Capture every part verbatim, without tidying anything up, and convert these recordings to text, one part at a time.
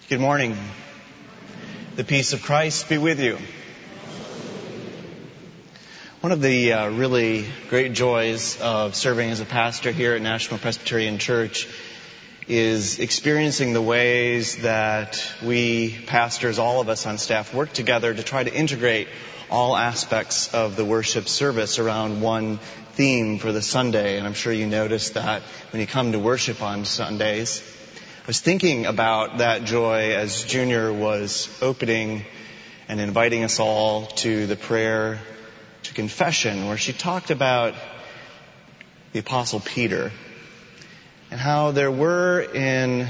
Good morning. The peace of Christ be with you. One of the uh, really great joys of serving as a pastor here at National Presbyterian Church is experiencing the ways that we pastors, all of us on staff, work together to try to integrate all aspects of the worship service around one theme for the Sunday. And I'm sure you noticed that when you come to worship on Sundays. I was thinking about that joy as Junior was opening and inviting us all to the prayer to confession, where she talked about the Apostle Peter and how there were in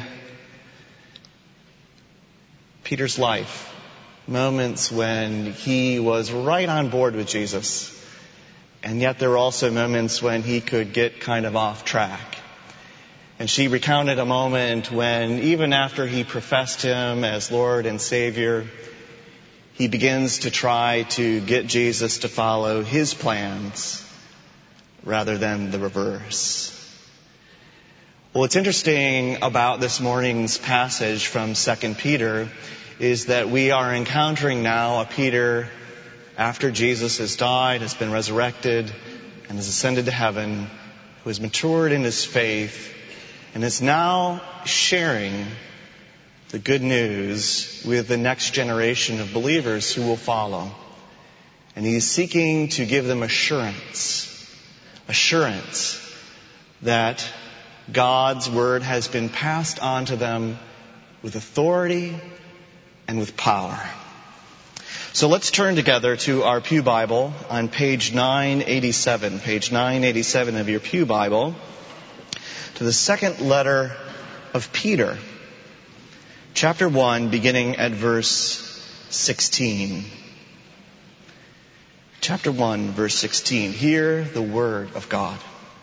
Peter's life moments when he was right on board with Jesus, and yet there were also moments when he could get kind of off track. And she recounted a moment when, even after he professed him as Lord and Savior, he begins to try to get Jesus to follow his plans rather than the reverse. Well, what's interesting about this morning's passage from Second Peter is that we are encountering now a Peter after Jesus has died, has been resurrected, and has ascended to heaven, who has matured in his faith, and is now sharing the good news with the next generation of believers who will follow. And he's seeking to give them assurance, assurance that God's word has been passed on to them with authority and with power. So let's turn together to our Pew Bible on page nine eighty-seven, page nine eighty-seven of your Pew Bible, to the second letter of Peter, chapter one, beginning at verse sixteen. Chapter one, verse sixteen. Hear the word of God.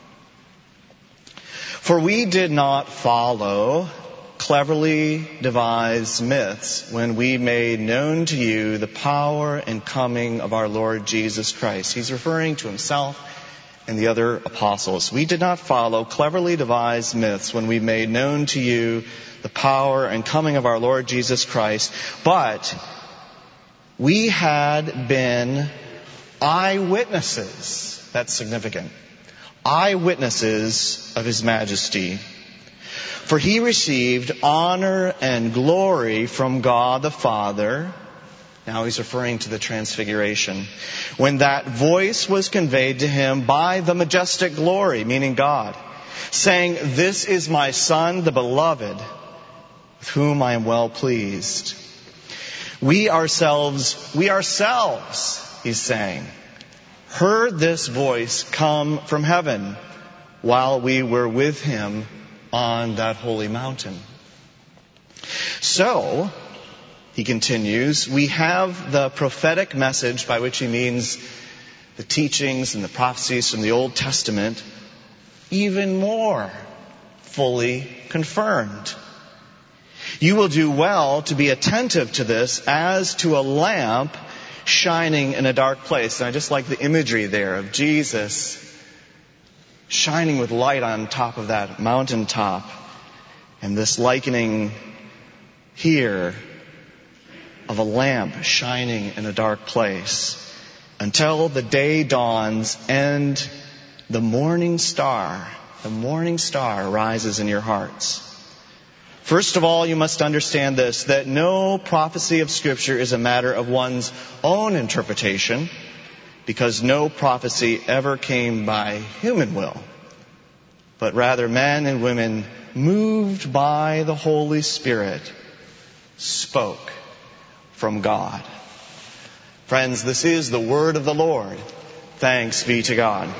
For we did not follow cleverly devised myths when we made known to you the power and coming of our Lord Jesus Christ. He's referring to himself and the other apostles. We did not follow cleverly devised myths when we made known to you the power and coming of our Lord Jesus Christ, but we had been eyewitnesses. That's significant. Eyewitnesses of his majesty. For he received honor and glory from God the Father. Now he's referring to the Transfiguration. When that voice was conveyed to him by the majestic glory, meaning God, saying, "This is my Son, the beloved, with whom I am well pleased." We ourselves, we ourselves, he's saying, heard this voice come from heaven while we were with him on that holy mountain. So, he continues, we have the prophetic message, by which he means the teachings and the prophecies from the Old Testament, even more fully confirmed. You will do well to be attentive to this as to a lamp shining in a dark place. And I just like the imagery there of Jesus shining with light on top of that mountaintop. And this likening here of a lamp shining in a dark place until the day dawns and the morning star, the morning star rises in your hearts. First of all, you must understand this, that no prophecy of Scripture is a matter of one's own interpretation, because no prophecy ever came by human will, but rather men and women moved by the Holy Spirit spoke from God. Friends, this is the word of the Lord. Thanks be to God.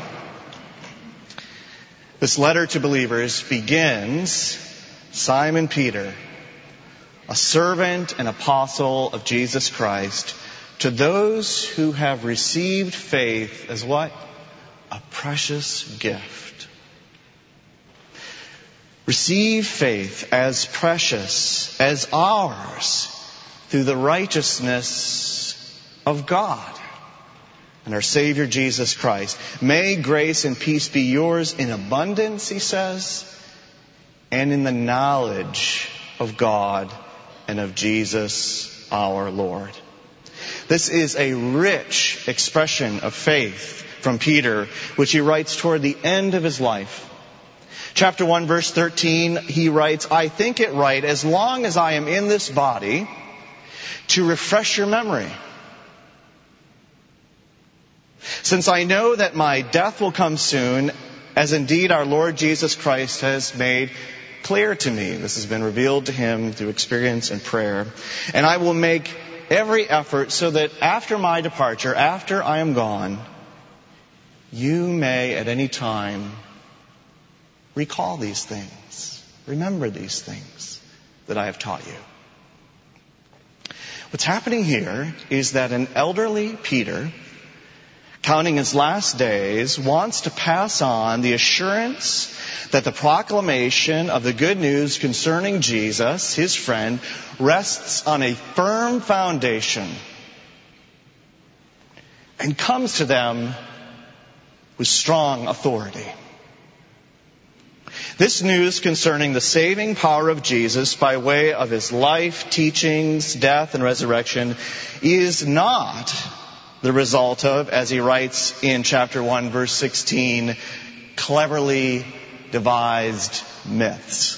This letter to believers begins, Simon Peter, a servant and apostle of Jesus Christ, to those who have received faith as what? A precious gift. Receive faith as precious as ours through the righteousness of God and our Savior Jesus Christ. May grace and peace be yours in abundance, he says, and in the knowledge of God and of Jesus our Lord. This is a rich expression of faith from Peter, which he writes toward the end of his life. Chapter one, verse thirteen, he writes, I think it right, as long as I am in this body, to refresh your memory. Since I know that my death will come soon, as indeed our Lord Jesus Christ has made clear to me. This has been revealed to him through experience and prayer. And I will make every effort so that after my departure, after I am gone, you may at any time recall these things. Remember these things that I have taught you. What's happening here is that an elderly Peter, counting his last days, wants to pass on the assurance that the proclamation of the good news concerning Jesus, his friend, rests on a firm foundation and comes to them with strong authority. This news concerning the saving power of Jesus by way of his life, teachings, death, and resurrection is not the result of, as he writes in chapter one, verse sixteen, cleverly devised myths,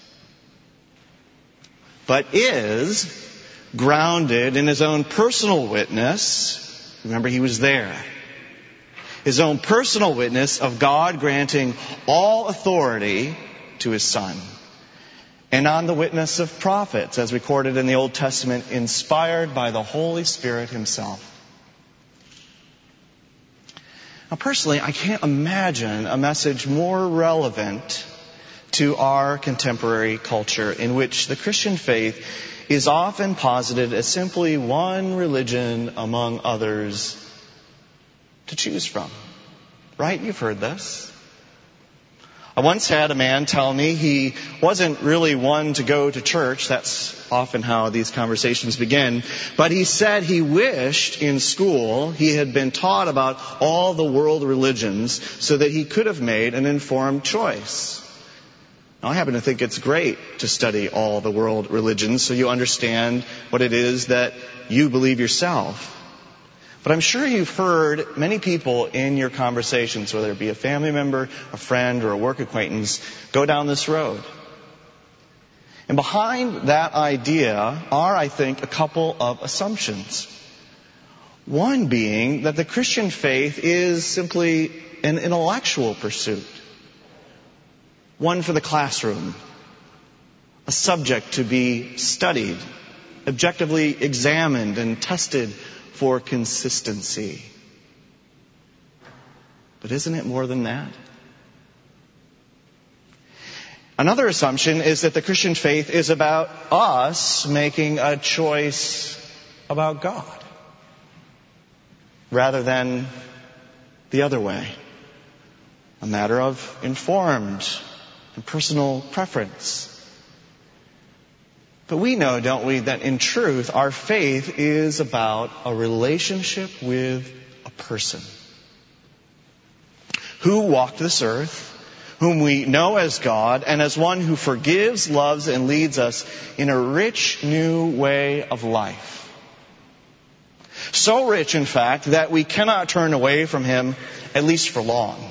but is grounded in his own personal witness. Remember, he was there. His own personal witness of God granting all authority to his Son, and on the witness of prophets, as recorded in the Old Testament, inspired by the Holy Spirit himself. Now, personally, I can't imagine a message more relevant to our contemporary culture, in which the Christian faith is often posited as simply one religion among others to choose from. Right? You've heard this. I once had a man tell me he wasn't really one to go to church. That's often how these conversations begin. But he said he wished in school he had been taught about all the world religions so that he could have made an informed choice. Now, I happen to think it's great to study all the world religions so you understand what it is that you believe yourself. But I'm sure you've heard many people in your conversations, whether it be a family member, a friend, or a work acquaintance, go down this road. And behind that idea are, I think, a couple of assumptions. One being that the Christian faith is simply an intellectual pursuit, one for the classroom, a subject to be studied, objectively examined and tested for consistency. But isn't it more than that? Another assumption is that the Christian faith is about us making a choice about God, rather than the other way, a matter of informed and personal preference. But we know, don't we, that in truth, our faith is about a relationship with a person who walked this earth, whom we know as God, and as one who forgives, loves, and leads us in a rich new way of life. So rich, in fact, that we cannot turn away from him, at least for long.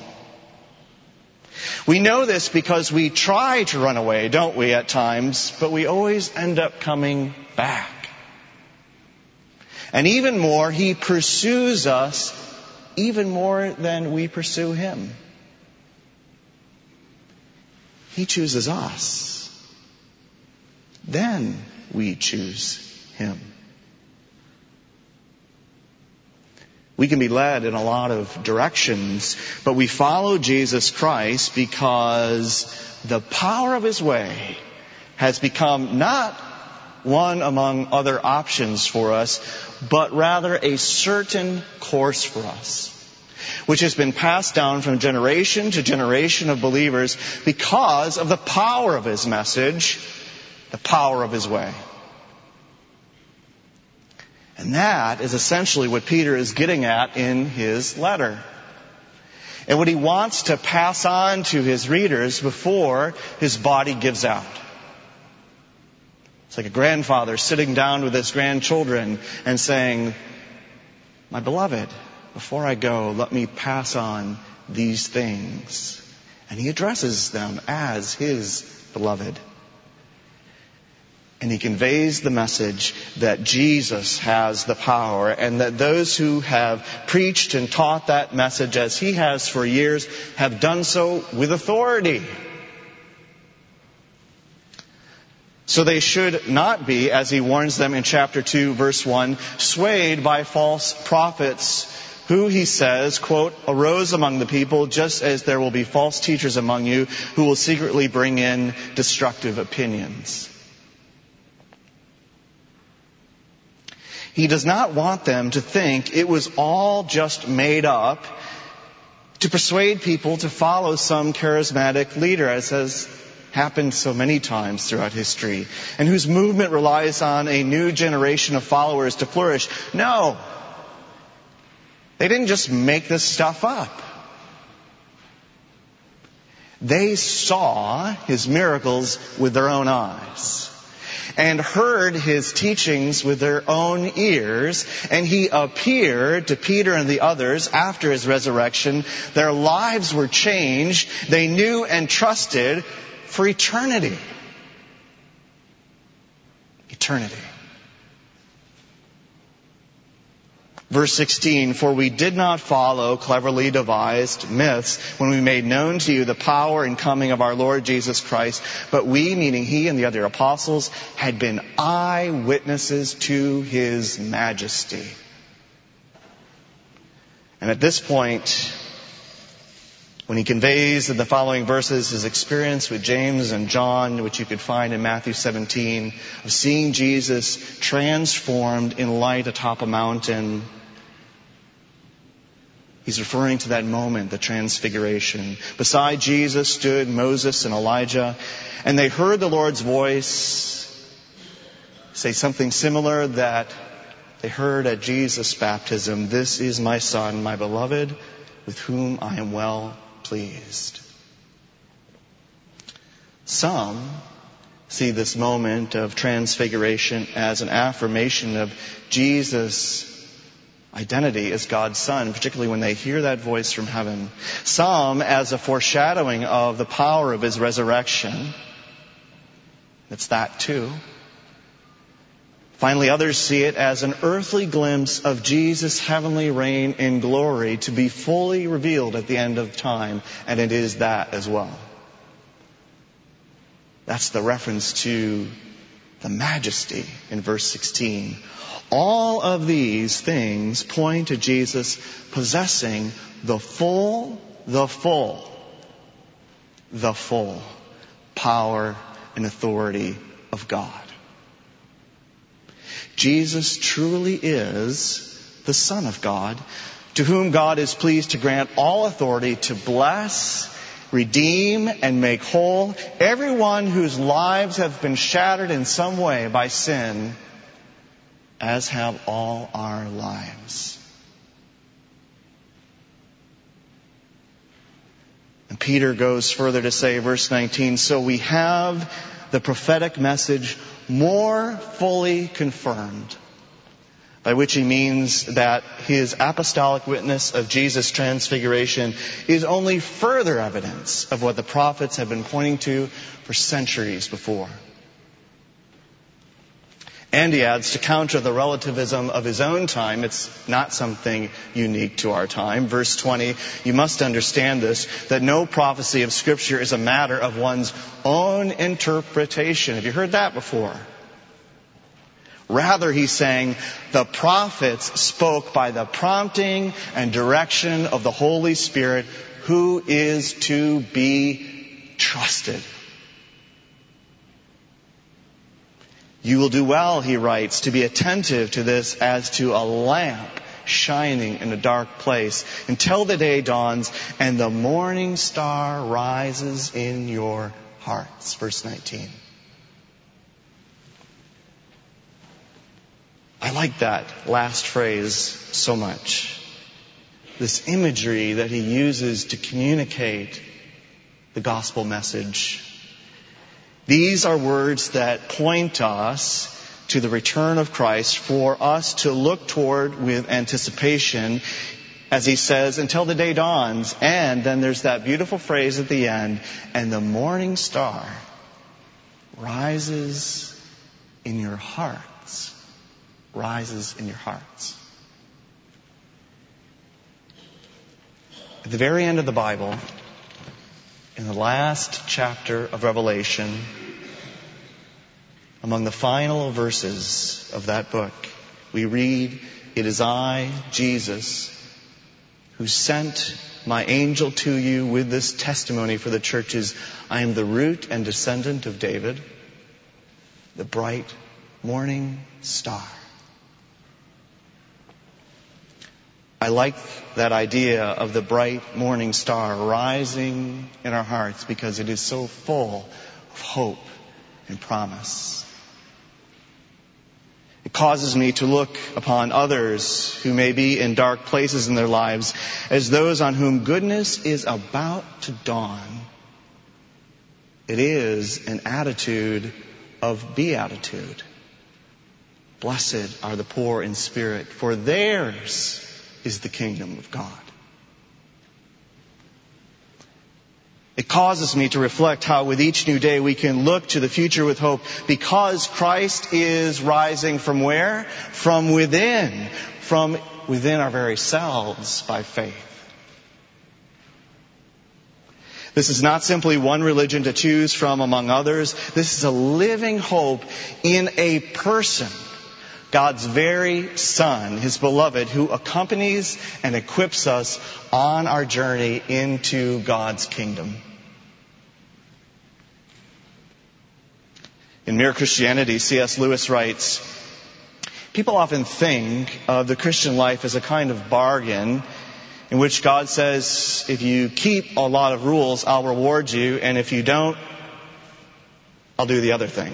We know this because we try to run away, don't we, at times, but we always end up coming back. And even more, he pursues us even more than we pursue him. He chooses us. Then we choose him. We can be led in a lot of directions, but we follow Jesus Christ because the power of his way has become not one among other options for us, but rather a certain course for us, which has been passed down from generation to generation of believers because of the power of his message, the power of his way. And that is essentially what Peter is getting at in his letter. And what he wants to pass on to his readers before his body gives out. It's like a grandfather sitting down with his grandchildren and saying, "My beloved, before I go, let me pass on these things." And he addresses them as his beloved. And he conveys the message that Jesus has the power, and that those who have preached and taught that message as he has for years have done so with authority. So they should not be, as he warns them in chapter two, verse one, swayed by false prophets who, he says, quote, arose among the people just as there will be false teachers among you who will secretly bring in destructive opinions. He does not want them to think it was all just made up to persuade people to follow some charismatic leader, as has happened so many times throughout history, and whose movement relies on a new generation of followers to flourish. No. They didn't just make this stuff up. They saw his miracles with their own eyes and heard his teachings with their own ears, and he appeared to Peter and the others after his resurrection. Their lives were changed. They knew and trusted for eternity. Eternity. Verse sixteen, for we did not follow cleverly devised myths when we made known to you the power and coming of our Lord Jesus Christ, but we, meaning he and the other apostles, had been eyewitnesses to his majesty. And at this point, when he conveys in the following verses his experience with James and John, which you could find in Matthew seventeen, of seeing Jesus transformed in light atop a mountain, he's referring to that moment, the transfiguration. Beside Jesus stood Moses and Elijah, and they heard the Lord's voice say something similar that they heard at Jesus' baptism. This is my Son, my beloved, with whom I am well pleased. Some see this moment of transfiguration as an affirmation of Jesus' identity as God's Son, particularly when they hear that voice from heaven. Some as a foreshadowing of the power of his resurrection. It's that too. Finally, others see it as an earthly glimpse of Jesus' heavenly reign in glory to be fully revealed at the end of time, and it is that as well. That's the reference to the majesty in verse sixteen. All of these things point to Jesus possessing the full, the full, the full power and authority of God. Jesus truly is the Son of God, to whom God is pleased to grant all authority to bless, redeem, and make whole everyone whose lives have been shattered in some way by sin, as have all our lives. And Peter goes further to say, verse nineteen, so we have the prophetic message more fully confirmed, by which he means that his apostolic witness of Jesus' transfiguration is only further evidence of what the prophets have been pointing to for centuries before. And he adds, to counter the relativism of his own time, it's not something unique to our time. Verse twenty, you must understand this, that no prophecy of Scripture is a matter of one's own interpretation. Have you heard that before? Rather, he's saying, the prophets spoke by the prompting and direction of the Holy Spirit, who is to be trusted. You will do well, he writes, to be attentive to this as to a lamp shining in a dark place until the day dawns and the morning star rises in your hearts. Verse nineteen. I like that last phrase so much. This imagery that he uses to communicate the gospel message. These are words that point us to the return of Christ, for us to look toward with anticipation, as he says, until the day dawns. And then there's that beautiful phrase at the end, and the morning star rises in your hearts. Rises in your hearts. At the very end of the Bible, in the last chapter of Revelation, among the final verses of that book, we read, "It is I, Jesus, who sent my angel to you with this testimony for the churches. I am the root and descendant of David, the bright morning star." I like that idea of the bright morning star rising in our hearts because it is so full of hope and promise. It causes me to look upon others who may be in dark places in their lives as those on whom goodness is about to dawn. It is an attitude of beatitude. Blessed are the poor in spirit, for theirs is the kingdom of God. It causes me to reflect how with each new day we can look to the future with hope, because Christ is rising from where? From within. From within our very selves by faith. This is not simply one religion to choose from among others. This is a living hope in a person, God's very Son, His beloved, who accompanies and equips us on our journey into God's kingdom. In Mere Christianity, C S Lewis writes, "People often think of the Christian life as a kind of bargain in which God says, if you keep a lot of rules, I'll reward you, and if you don't, I'll do the other thing."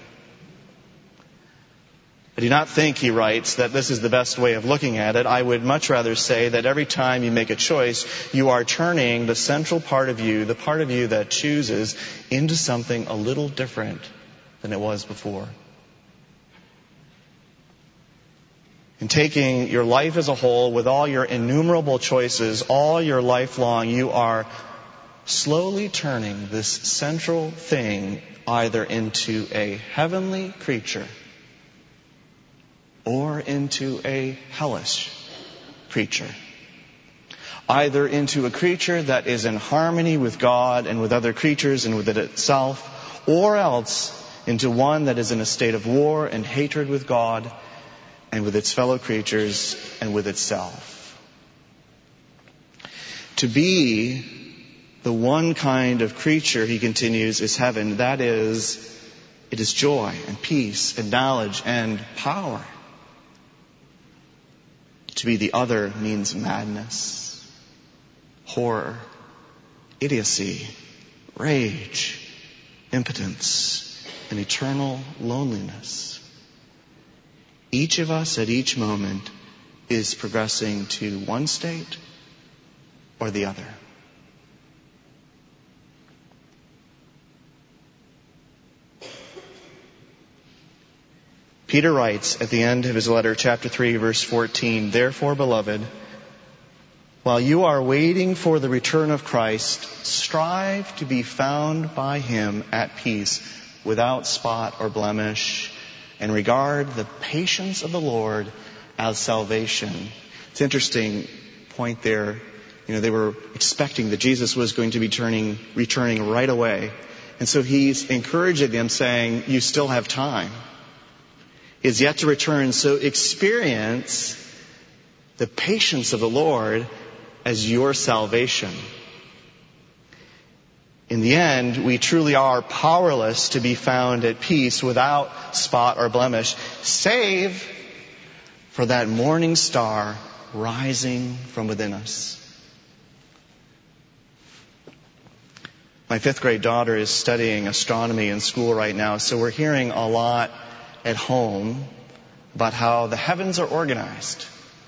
I do not think, he writes, that this is the best way of looking at it. I would much rather say that every time you make a choice, you are turning the central part of you, the part of you that chooses, into something a little different than it was before. In taking your life as a whole, with all your innumerable choices, all your life long, you are slowly turning this central thing either into a heavenly creature or into a hellish creature. Either into a creature that is in harmony with God and with other creatures and with it itself, or else into one that is in a state of war and hatred with God and with its fellow creatures and with itself. To be the one kind of creature, he continues, is heaven. That is, it is joy and peace and knowledge and power. To be the other means madness, horror, idiocy, rage, impotence, and eternal loneliness. Each of us at each moment is progressing to one state or the other. Peter writes at the end of his letter, chapter three, verse fourteen, "Therefore, beloved, while you are waiting for the return of Christ, strive to be found by Him at peace, without spot or blemish, and regard the patience of the Lord as salvation." It's an interesting point there. You know, they were expecting that Jesus was going to be turning, returning right away. And so he's encouraging them, saying, you still have time. He is yet to return, so experience the patience of the Lord as your salvation. In the end, we truly are powerless to be found at peace without spot or blemish, save for that morning star rising from within us. My fifth grade daughter is studying astronomy in school right now, so we're hearing a lot at home about how the heavens are organized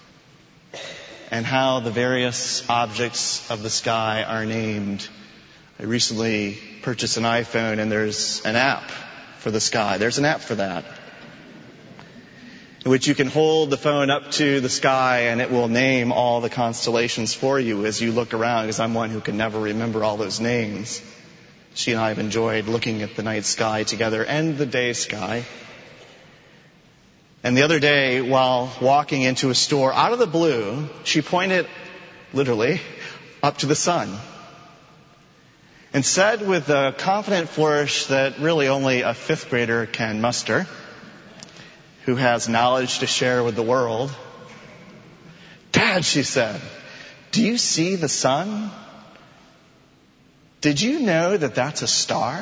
and how the various objects of the sky are named I recently purchased an iPhone, and there's an app for the sky. There's an app for that, in which you can hold the phone up to the sky and it will name all the constellations for you as you look around, because I'm one who can never remember all those names. She and I have enjoyed looking at the night sky together and the day sky. And the other day, while walking into a store, out of the blue, she pointed, literally, up to the sun and said with a confident flourish that really only a fifth grader can muster, who has knowledge to share with the world, "Dad," she said, "do you see the sun? Did you know that that's a star?"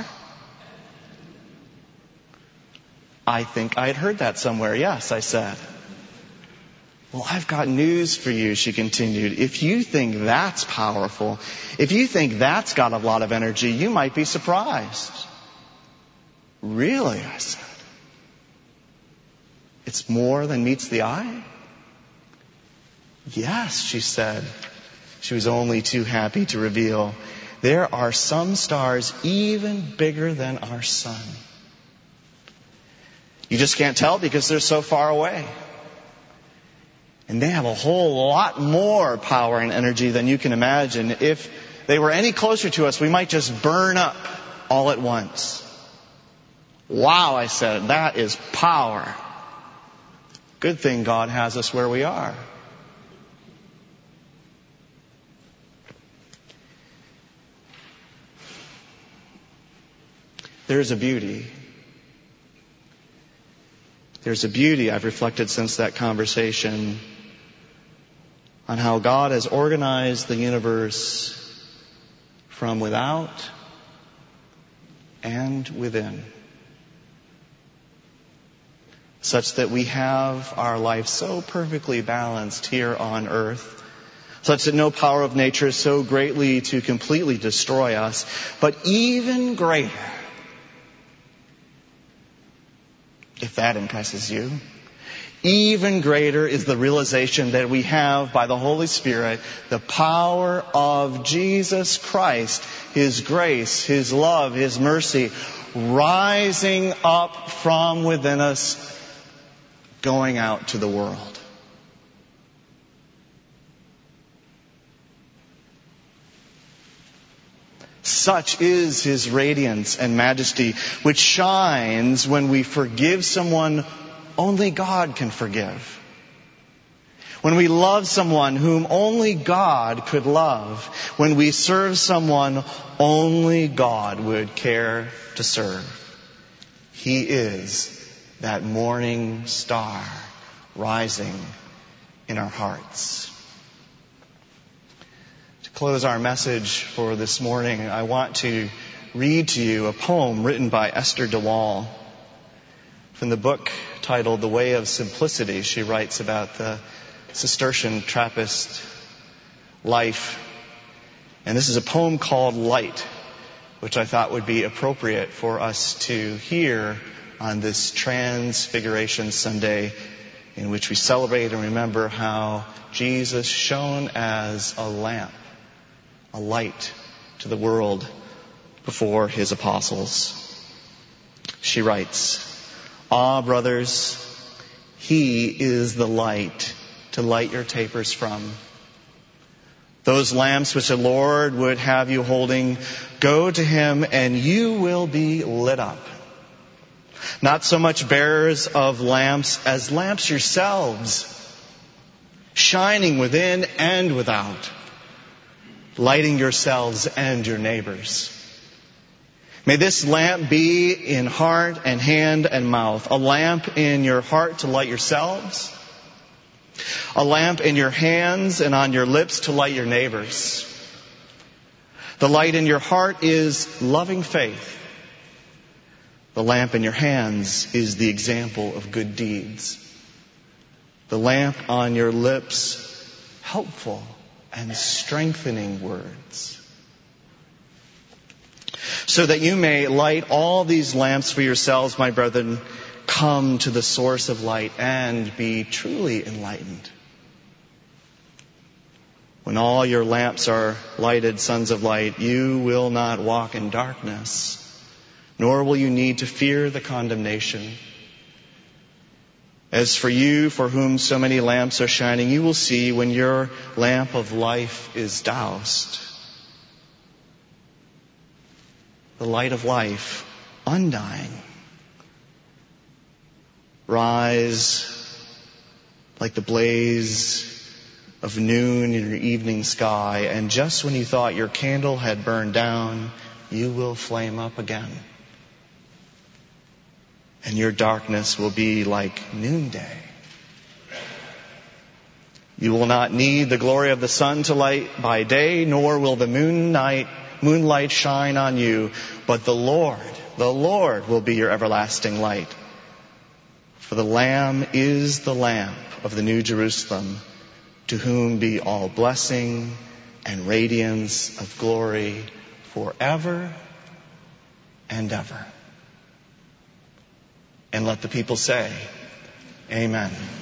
"I think I had heard that somewhere, yes," I said. "Well, I've got news for you," she continued. "If you think that's powerful, if you think that's got a lot of energy, you might be surprised." "Really?" I said. "It's more than meets the eye?" "Yes," she said. She was only too happy to reveal, "There are some stars even bigger than our sun. You just can't tell because they're so far away. And they have a whole lot more power and energy than you can imagine. If they were any closer to us, we might just burn up all at once." "Wow," I said, "that is power. Good thing God has us where we are." There's a beauty. There's a beauty, I've reflected since that conversation, on how God has organized the universe from without and within, such that we have our life so perfectly balanced here on earth, such that no power of nature is so greatly to completely destroy us, but even greater, if that impresses you, even greater is the realization that we have by the Holy Spirit the power of Jesus Christ, His grace, His love, His mercy, rising up from within us, going out to the world. Such is His radiance and majesty, which shines when we forgive someone only God can forgive. When we love someone whom only God could love. When we serve someone only God would care to serve. He is that morning star rising in our hearts. To close our message for this morning, I want to read to you a poem written by Esther de Waal. From the book titled The Way of Simplicity, she writes about the Cistercian Trappist life. And this is a poem called Light, which I thought would be appropriate for us to hear on this Transfiguration Sunday, in which we celebrate and remember how Jesus shone as a lamp, a light to the world before His apostles. She writes, "Ah, brothers, He is the light to light your tapers from. Those lamps which the Lord would have you holding, go to Him and you will be lit up. Not so much bearers of lamps as lamps yourselves, shining within and without, lighting yourselves and your neighbors. May this lamp be in heart and hand and mouth, a lamp in your heart to light yourselves, a lamp in your hands and on your lips to light your neighbors. The light in your heart is loving faith. The lamp in your hands is the example of good deeds. The lamp on your lips, helpful and strengthening words. So that you may light all these lamps for yourselves, my brethren, come to the source of light and be truly enlightened. When all your lamps are lighted, sons of light, you will not walk in darkness, nor will you need to fear the condemnation. As for you, for whom so many lamps are shining, you will see when your lamp of life is doused. The light of life, undying, rise like the blaze of noon in your evening sky, and just when you thought your candle had burned down, you will flame up again. And your darkness will be like noonday. You will not need the glory of the sun to light by day, nor will the moon night, moonlight shine on you, but the Lord, the Lord will be your everlasting light. For the Lamb is the lamp of the New Jerusalem, to whom be all blessing and radiance of glory forever and ever. And let the people say, Amen.